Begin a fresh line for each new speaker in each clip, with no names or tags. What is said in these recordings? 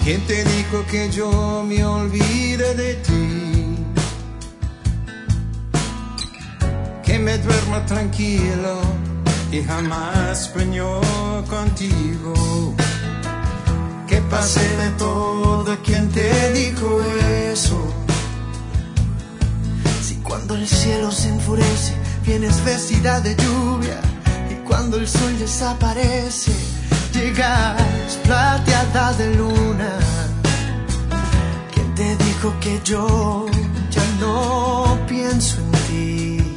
¿Quién te dijo que yo me olvide de ti? Que me duerma tranquilo y jamás sueño contigo. Que pase de todo. ¿Quién te dijo eso?
Si cuando el cielo se enfurece vienes vestida de lluvia, y cuando el sol desaparece llegas plateada de luna. ¿Quién te dijo que yo ya no pienso en ti?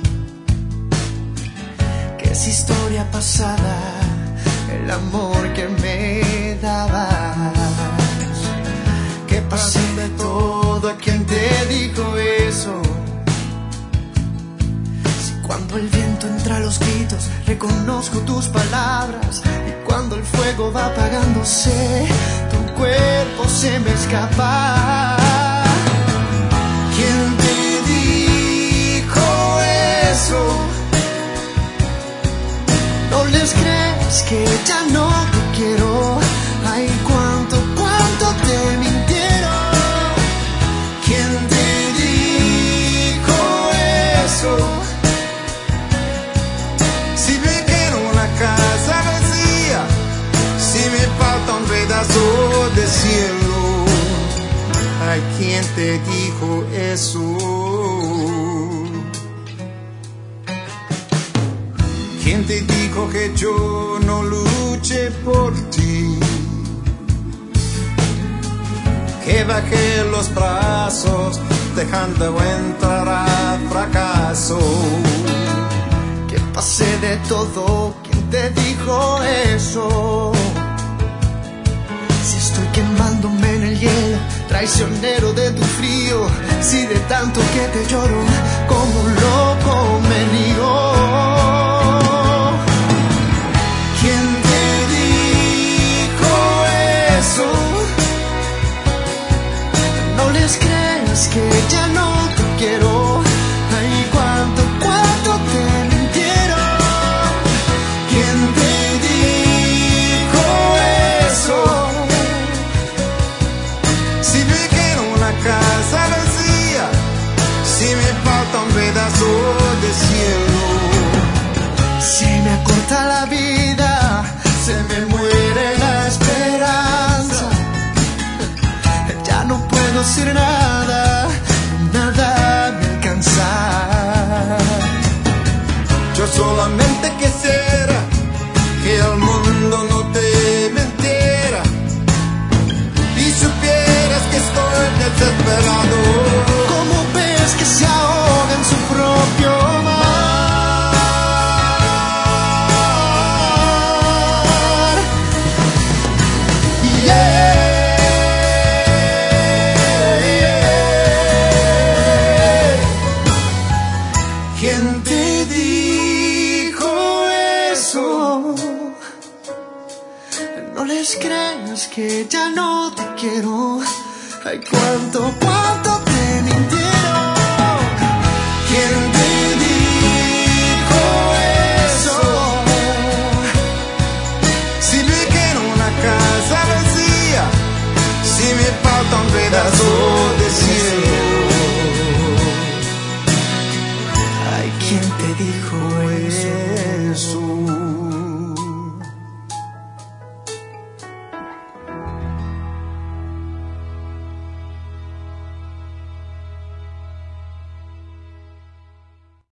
Que es historia pasada el amor que me dabas. Que pasé de todo. ¿Quién te dijo eso? Si cuando el viento entra a los gritos reconozco tus palabras, y cuando el fuego va apagándose tu cuerpo se me escapa. ¿Quién te dijo eso? No les crees que ya no te quiero. Ay, cuánto te mintieron. ¿Quién te dijo eso?
Si me quiero una casa vacía, si me falta un pedazo de cielo. Ay, ¿quién te dijo eso? ¿Quién te dijo que yo no luché por ti? Que bajé los brazos dejando entrar a fracaso.
Que pasé de todo. ¿Quién te dijo eso? Si estoy quemándome en el hielo, traicionero de tu frío. Si de tanto que te lloro como un loco me río. ¿Quién te dijo eso? No les creas que ya no te quiero. Ay, cuánto te mintieron. ¿Quién te dijo eso?
Si me quiero una casa vacía, si me falta un pedazo de cielo.
Si me acorta la vida, se me muere la esperanza. Ya no puedo hacer nada, nada me alcanza.
Yo solamente quisiera que el mundo no te mintiera y supieras que estoy desesperado.
Como ves que se ahoga en su propio mar. ¿Quién te dijo eso? No les creas que ya no te quiero. Ay, cuánto te mintieron. ¿Quién te dijo eso?
Si me quiero una casa vacía, si me falta un pedazo de cielo.
Ay, ¿quién te dijo eso?